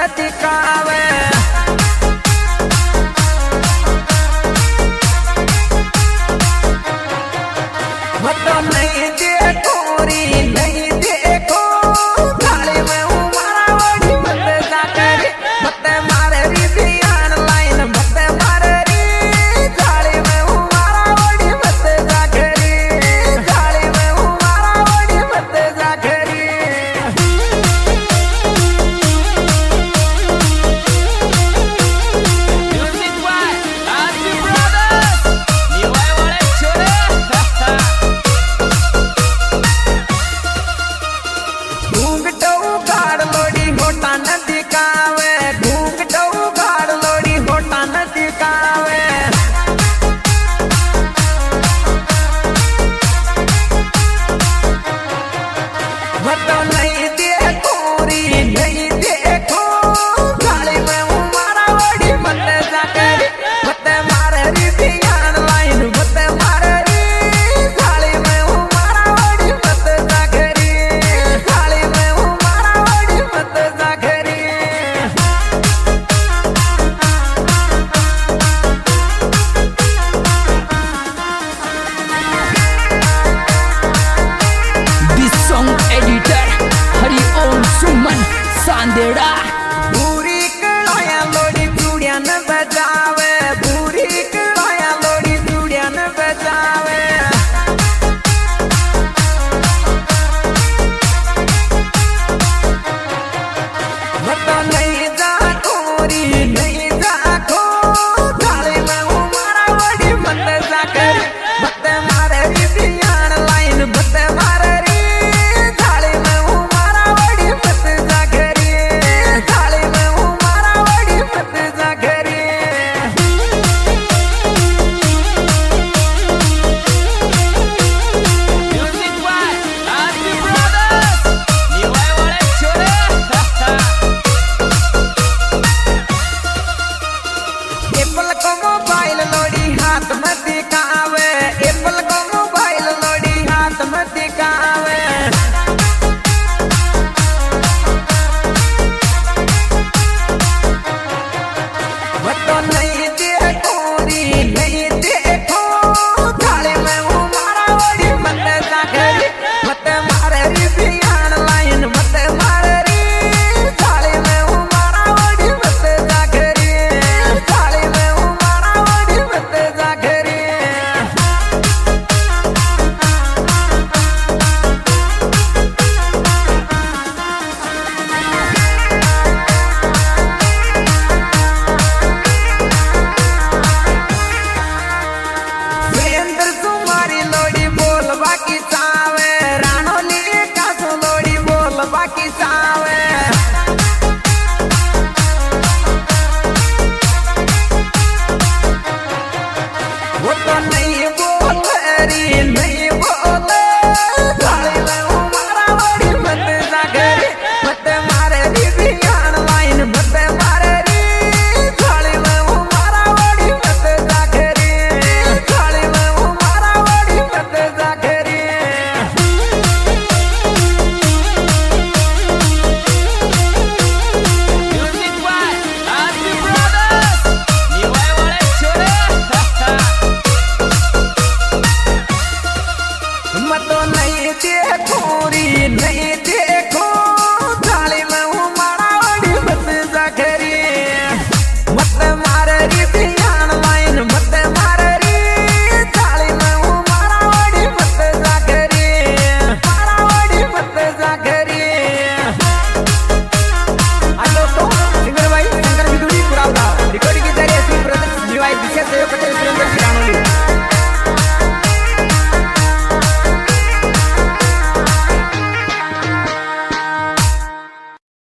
दिखावे तो नहीं देखो री नहीं देखो थाली में उमारा वड़ी मत जाकर मत मारे री ध्यान लाइन मत मारे री थाली में उमारा वड़ी मत जाकर थाली में उमारा वड़ी मत जाकर म्यूजिक बाय आरती ब्रदर्स निवाय वाले छोरे सांदेड़ा पूरी कलाया लोड़ी चूड़िया न बजावे पूरी कलाया लोड़ी चूड़िया न बजावे तो नहीं